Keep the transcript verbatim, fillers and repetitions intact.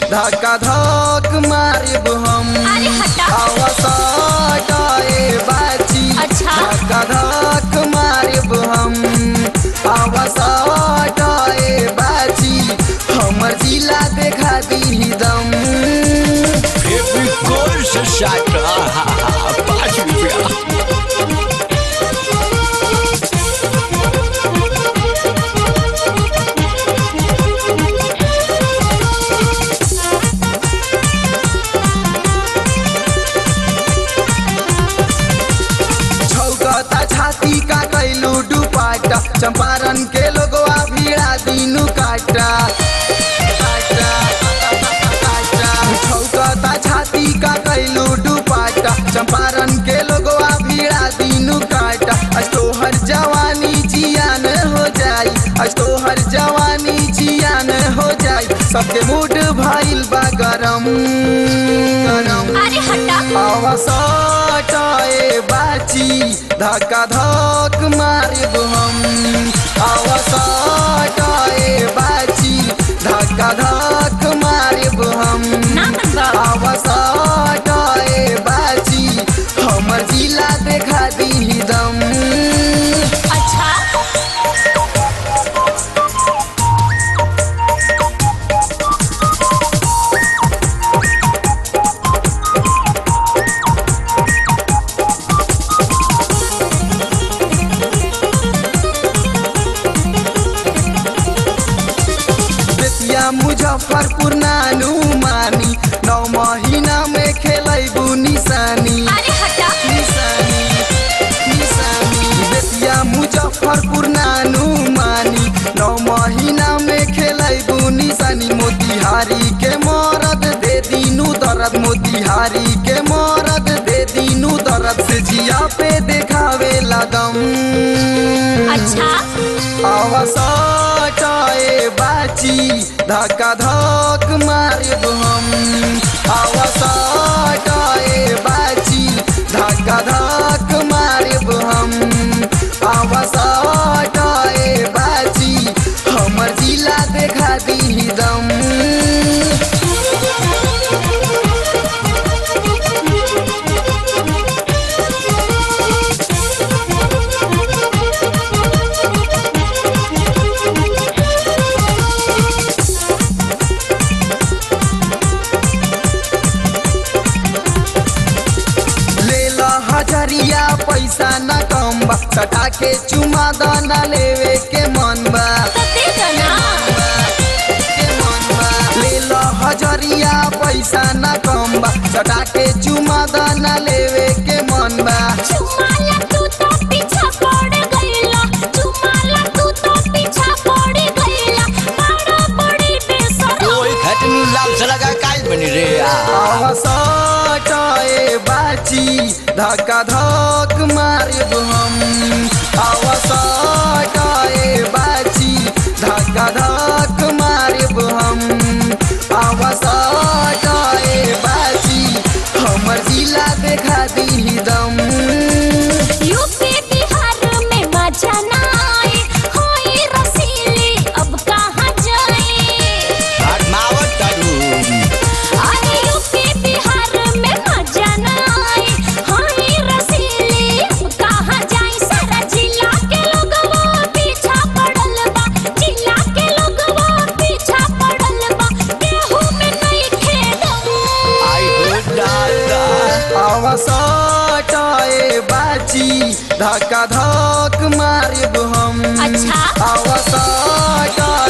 धक्का धक मारिब हम। अरे हटा। आवसाए बाची अच्छा। धक्का धक मारिब हम। आवसाए बाची हमर जिला देखा दी दम। फेविकोल से साटा पाँच रुपया। छाती का कैलू दुपाटा चंपारण के लोगवा भीड़ा दीनू काटा छौकता छाती का कैलू दुपाटा चंपारण के लोगवा भीड़ा दीनू काटा आज तोहर जवानी जियान हो जाई आज तोहर जवानी जियान हो जाई सबके मूड भइल बा गरम गरम। अरे हटा। आवसाए बाची धक्का धक मारिब हम। आवसाए बाची धक्का धक मारिब हम। आवसाए बाची हमर जिला देखा दी दम। अच्छा। मुजफ्फरपुर नानू मानी नौ महीना में खेलैबू निशानी। अरे हटा। निशानी निशानी बेतिया मुजफ्फरपुर नानू मानी नौ महीना में खेलैबू निशानी। मोतिहारी के मरद दे दीनू दर्द मोतिहारी के मरद दे दीनू दर्द से जिया पे देखावे लगम। अच्छा। आवसाए बाची धक्का धक मारिब हम। आवसाए बाची धक्का धक मारिब हम। आवसाए बाची हमर जिला देखा दी दम। हजरिया पैसा न कम बा सटा के चुमा दाना लेवे के मन बा। ले लो हजरिया पैसा न कम बा सटा के चुमा दाना लेवे के मन बा। आवसाए बाची धक्का धक मारिब हम। आवसाए बाची धक्का धक मारिब हम। आवसाए बाची हमर जिला देखा दी दम। यूपी बिहार में मजा ना आए होई रसीली अब कहाँ जाए। अरे यूपी बिहार में मजा ना आए होई रसीली अब कहाँ जाए। सारा जिला के लोगवा पीछा पड़ल बा जिला के लोगवा पीछा पड़ल बा केहू में नहीं खेदम। आवसाए बाची धक्का धक मारिब हम। अच्छा। आवसाए